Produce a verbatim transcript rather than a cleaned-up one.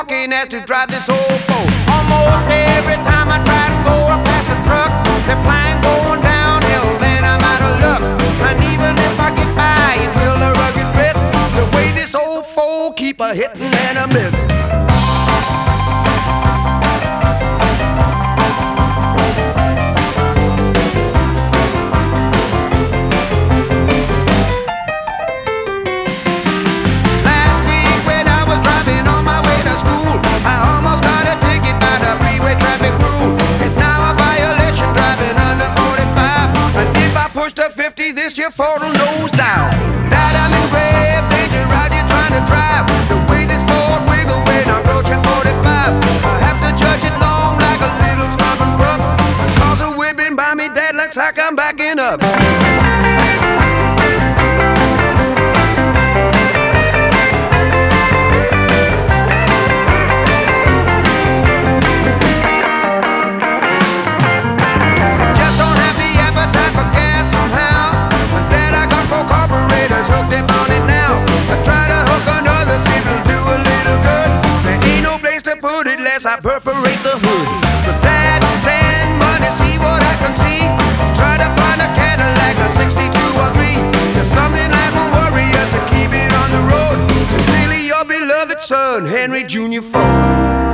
walking as to drive this old Ford. Almost every time I try to go past a truck, they're flying going downhill, then I'm out of luck. And even if I get by, it's still a rugged risk. The way this old Ford keep a hitting and a miss. This year Ford will nose down. Dad, I'm in grave danger out here trying to drive. The way this Ford wiggle when I'm approaching forty-five, I have to judge it long like a little stubborn pup. Cause a whipping by me, Dad, looks like I'm backing up. I perforate the hood. So Dad, send money, see what I can see. Try to find a Cadillac, a sixty-two or three. There's something that will worry us to keep it on the road. Sincerely, your beloved son, Henry Junior Ford.